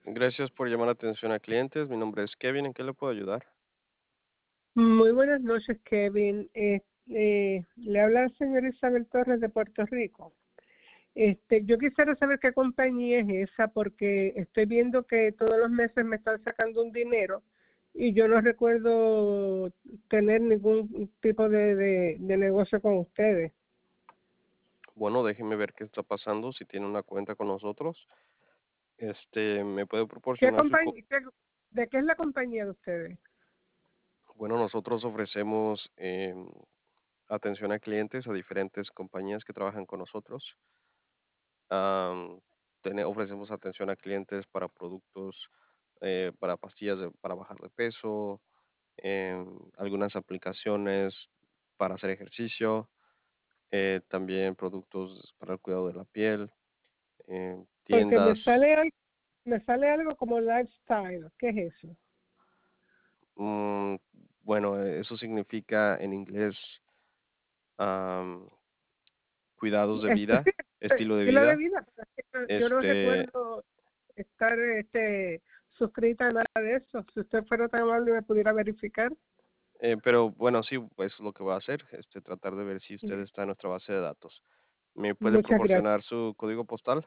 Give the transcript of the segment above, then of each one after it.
Gracias por llamar la atención a clientes. Mi nombre es Kevin. ¿En qué le puedo ayudar? Muy buenas noches, Kevin. Le habla la señora Isabel Torres de Puerto Rico. Yo quisiera saber qué compañía es esa porque estoy viendo que todos los meses me están sacando un dinero y yo no recuerdo tener ningún tipo de negocio con ustedes. Bueno, déjeme ver qué está pasando. Si tiene una cuenta con nosotros, me puede ¿Qué proporcionar compañía, de qué es la compañía de ustedes? Bueno, nosotros ofrecemos atención a clientes a diferentes compañías que trabajan con nosotros. Am, Ofrecemos atención a clientes para productos, para pastillas para bajar de peso, algunas aplicaciones para hacer ejercicio, también productos para el cuidado de la piel, Porque tiendas. me sale algo como lifestyle. ¿Qué es eso? mm, bueno, eso significa en inglés am, cuidados de vida, estilo de Estilo de vida. vida. Yo no Este, recuerdo estar suscrita a nada de eso. Si usted fuera tan amable y me pudiera verificar. pero bueno, sí, pues lo que voy a hacer, tratar de ver si usted está en nuestra base de datos. ¿Me puede Muchas gracias. proporcionar su código postal?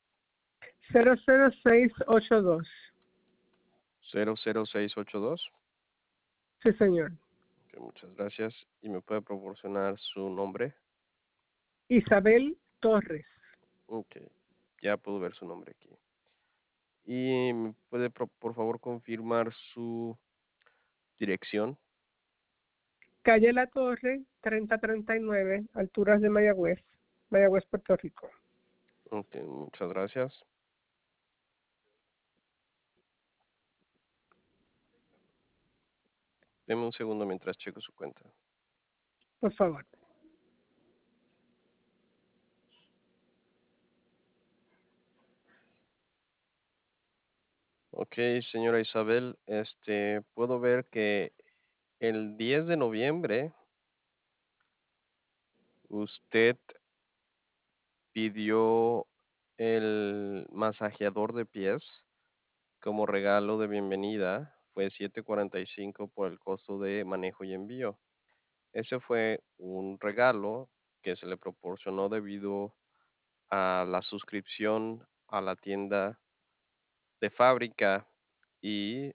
00682. 00682. Sí, señor. Ok, muchas gracias. ¿Y me puede proporcionar su nombre? Isabel Torres. Ok, ya puedo ver su nombre aquí. ¿Y me puede, por favor, confirmar su dirección? Calle La Torre, 3039, alturas de Mayagüez, Mayagüez, Puerto Rico. Ok, muchas gracias. Deme un segundo mientras checo su cuenta. Por favor. Ok, señora Isabel, puedo ver que el 10 de noviembre usted pidió el masajeador de pies como regalo de bienvenida. Fue 7.45 por el costo de manejo y envío. Ese fue un regalo que se le proporcionó debido a la suscripción a la tienda de fábrica, y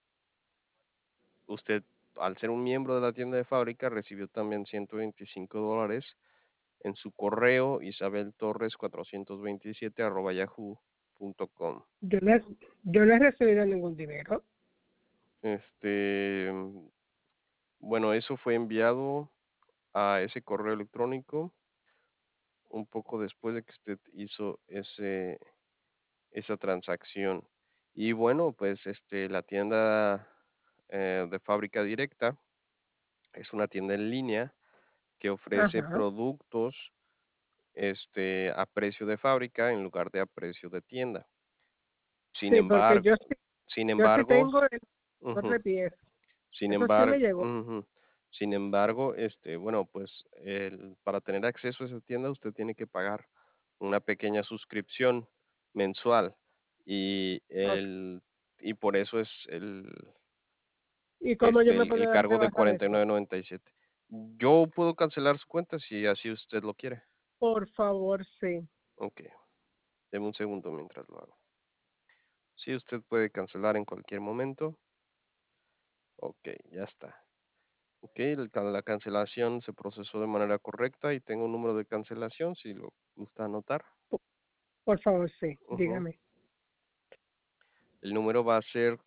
usted, al ser un miembro de la tienda de fábrica, recibió también $125 en su correo isabeltorres427 @yahoo.com. Yo no, yo no he recibido ningún dinero. Este, bueno, eso fue enviado a ese correo electrónico un poco después de que usted hizo esa transacción. Y bueno, pues la tienda de fábrica directa es una tienda en línea que ofrece Ajá. productos a precio de fábrica en lugar de a precio de tienda. Sin Sí, porque embargo, sin yo sí embargo, tengo el dolor ujú, de pies. sin Eso sí me embargo, llegó. ujú, sin embargo, bueno, pues para tener acceso a esa tienda usted tiene que pagar una pequeña suscripción mensual, y Ok. y por eso es ¿Y cómo yo me el puedo dar de cargo de baja de eso? 49.97. Yo puedo cancelar su cuenta si así usted lo quiere. Por favor, sí. Ok, deme un segundo mientras lo hago. Sí, usted puede cancelar en cualquier momento. Ok, ya está. Ok, la cancelación se procesó de manera correcta y tengo un número de cancelación si lo gusta anotar. Por favor, sí. Ujú. Dígame. El número va a ser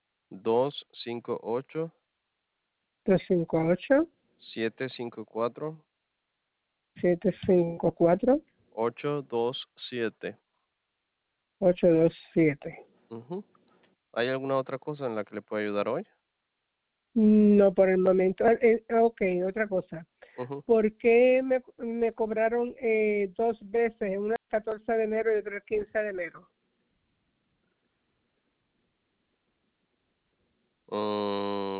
258 258 754 754 827. 827. Ujú. ¿Hay alguna otra cosa en la que le pueda ayudar hoy? No, por el momento. Ok, otra cosa. Ujú. ¿Por qué me cobraron dos veces, una el 14 de enero y otra el 15 de enero? Mm,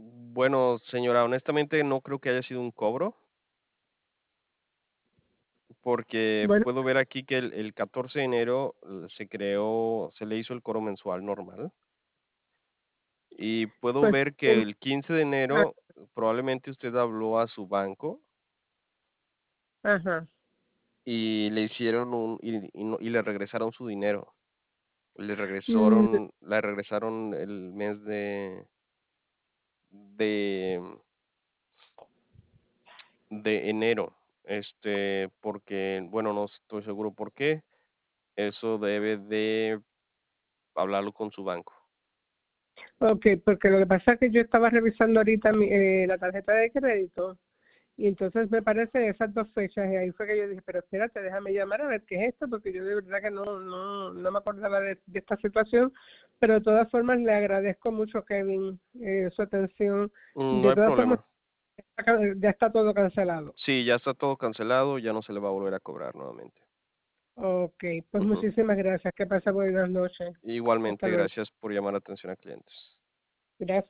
bueno, señora, honestamente no creo que haya sido un cobro. porque Bueno, puedo ver aquí que el 14 de enero se le hizo el cobro mensual normal. Y puedo pues, ver que el 15 de ah, enero probablemente usted habló a su banco ajá, y le hicieron y le regresaron su dinero. mm, Le regresaron el mes de, de enero. Porque, bueno, no estoy seguro por qué. Eso debe de hablarlo con su banco. okey, porque lo que pasa es que yo estaba revisando ahorita la tarjeta de crédito, y entonces me parecen esas 2 fechas, y ahí fue que yo dije: "Pero espérate, déjame llamar a ver qué es esto", porque yo de verdad que no me acordaba de esta situación, pero de todas formas le agradezco mucho, Kevin, su atención. No De hay todas formas, problema. ya está todo cancelado. Sí, ya está todo cancelado, ya no se le va a volver a cobrar nuevamente. Okey, pues Ujú. muchísimas gracias, que pase buenas noches. Hasta Igualmente, luego. gracias por llamar la atención a clientes. Gracias.